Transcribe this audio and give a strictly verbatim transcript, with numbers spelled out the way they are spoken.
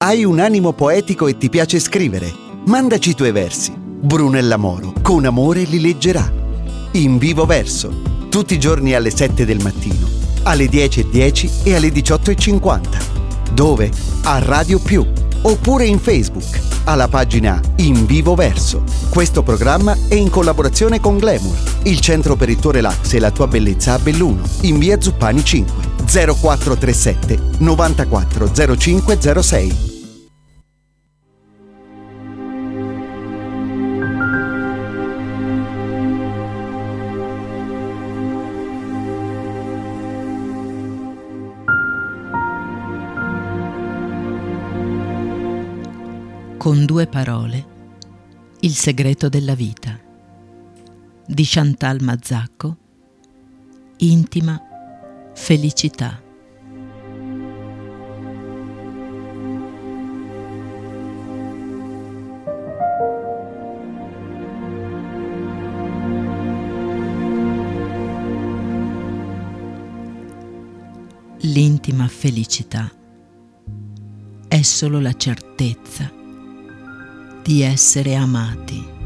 Hai un animo poetico e ti piace scrivere? Mandaci i tuoi versi. Brunella Moro, con amore, li leggerà. In vivo verso, tutti i giorni alle sette del mattino, alle dieci e dieci e alle diciotto e cinquanta. Dove? A Radio Più, oppure in Facebook, alla pagina In Vivo Verso. Questo programma è in collaborazione con Glamour, il centro per il tuo relax e la tua bellezza a Belluno, in via Zuppani cinque, zero quattro tre sette novantaquattro zero cinque zero sei. Con due parole, il segreto della vita, di Chantal Mazzacco, intima felicità. L'intima felicità è solo la certezza di essere amati.